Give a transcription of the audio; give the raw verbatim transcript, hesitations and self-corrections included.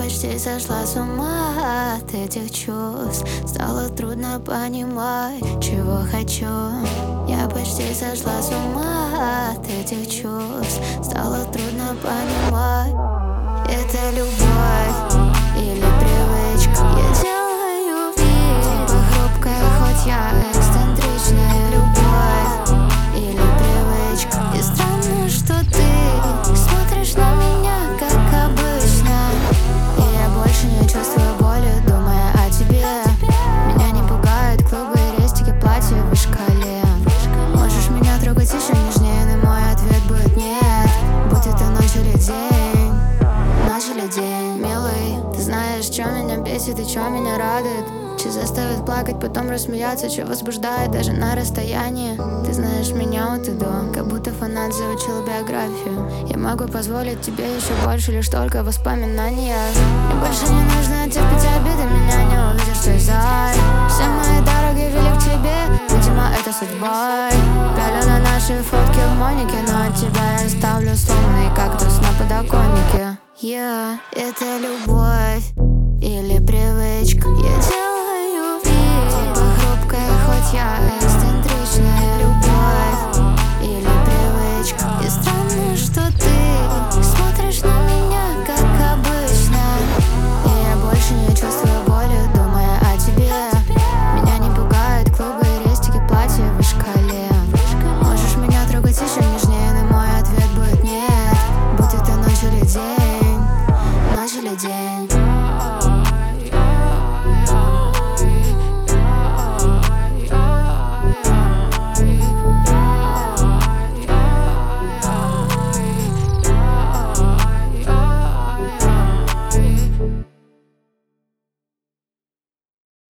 почти сошла с ума от этих чувств. Стало трудно понимать, чего хочу. Я почти сошла с ума от этих чувств. Стало трудно понимать, это любовь или привычка. Я делаю вид, типа хрупкая, хоть я эксцентричная. Любовь или привычка. И странно, что ты смотришь на меня, как обычно. И я больше не чувствую боли, думая о тебе. Меня не пугают клубы и рестики, платья выше колен. Можешь меня трогать еще нежнее, но мой ответ будет нет. Будь это ночь или день, ночь или день. Милый, ты знаешь, что меня бесит и что меня радует. Что заставит плакать, потом рассмеяться, что возбуждает даже на расстоянии. Ты знаешь меня от и до, как будто фанат заучил биографию. Я могу позволить тебе еще больше, лишь только воспоминания. Мне больше не нужно терпеть обиды, меня не увидишь, что за. Все мои дороги вели к тебе, видимо, это судьбой. Пялю на наши фотки в Монике, но от тебя я ставлю сломанный кактус на подоконнике. Я yeah, это любовь или привычка. Я делаю вид, типа хрупкая, хоть я